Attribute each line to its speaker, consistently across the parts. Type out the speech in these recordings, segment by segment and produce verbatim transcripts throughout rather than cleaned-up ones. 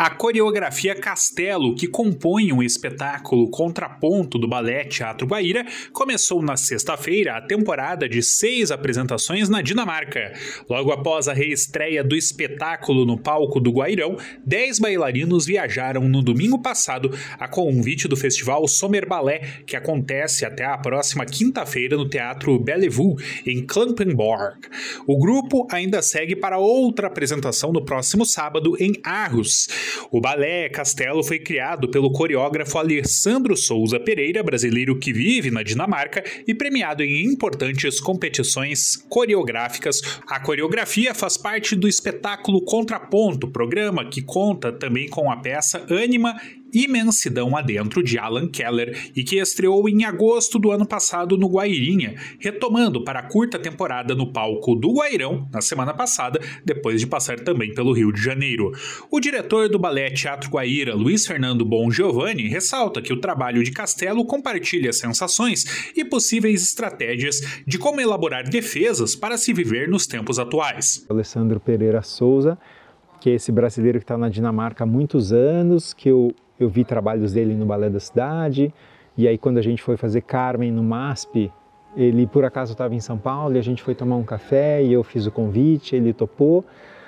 Speaker 1: A coreografia Castelo, que compõe um espetáculo contraponto do Balé Teatro Guaíra, começou na sexta-feira a temporada de seis apresentações na Dinamarca. Logo após a reestreia do espetáculo no palco do Guairão, dez bailarinos viajaram no domingo passado a convite do festival Sommer Ballet, que acontece até a próxima quinta-feira no Teatro Bellevue, em Klampenborg. O grupo ainda segue para outra apresentação no próximo sábado em Aarhus. O Balé Castelo foi criado pelo coreógrafo Alessandro Souza Pereira, brasileiro que vive na Dinamarca e premiado em importantes competições coreográficas. A coreografia faz parte do espetáculo Contraponto, programa que conta também com a peça Ânima Imensidão Adentro, de Alan Keller, e que estreou em agosto do ano passado no Guairinha, retomando para a curta temporada no palco do Guairão na semana passada, depois de passar também pelo Rio de Janeiro. O diretor do Balé Teatro Guaíra, Luiz Fernando Bongiovanni, ressalta que o trabalho de Castelo compartilha sensações e possíveis estratégias de como elaborar defesas para se viver nos tempos atuais.
Speaker 2: Alessandro Pereira Souza, que é esse brasileiro que está na Dinamarca há muitos anos, que eu Eu vi trabalhos dele no Balé da Cidade, e aí quando a gente foi fazer Carmen no M A S P, ele por acaso estava em São Paulo e a gente foi tomar um café e eu fiz o convite, ele topou.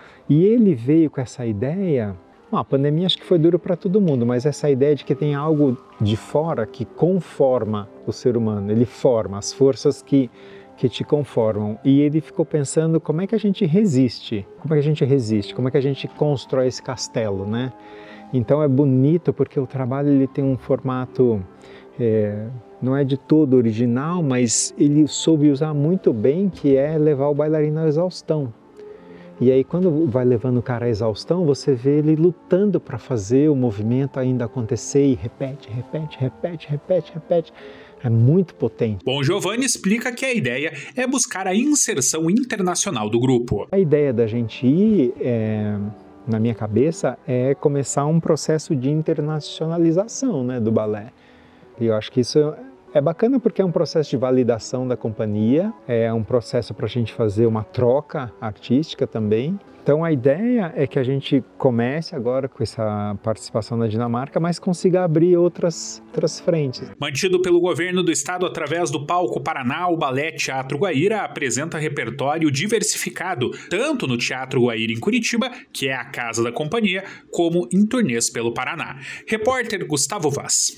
Speaker 2: E ele veio com essa ideia, bom, a pandemia acho que foi dura para todo mundo, mas essa ideia de que tem algo de fora que conforma o ser humano, ele forma as forças que, que te conformam. E ele ficou pensando como é que a gente resiste, como é que a gente resiste, como é que a gente constrói esse castelo, né? Então é bonito porque o trabalho ele tem um formato, é, não é de todo original, mas ele soube usar muito bem, que é levar o bailarino à exaustão. E aí quando vai levando o cara à exaustão, você vê ele lutando para fazer o movimento ainda acontecer e repete, repete, repete, repete, repete. É muito potente.
Speaker 1: Bongiovanni explica que a ideia é buscar a inserção internacional do grupo.
Speaker 2: A ideia da gente ir, é, na minha cabeça, é começar um processo de internacionalização, né, do balé. E eu acho que isso é bacana porque é um processo de validação da companhia, é um processo para a gente fazer uma troca artística também. Então a ideia é que a gente comece agora com essa participação na Dinamarca, mas consiga abrir outras, outras frentes.
Speaker 1: Mantido pelo governo do estado através do Palco Paraná, o Balé Teatro Guaíra apresenta repertório diversificado, tanto no Teatro Guaíra em Curitiba, que é a casa da companhia, como em turnês pelo Paraná. Repórter Gustavo Vaz.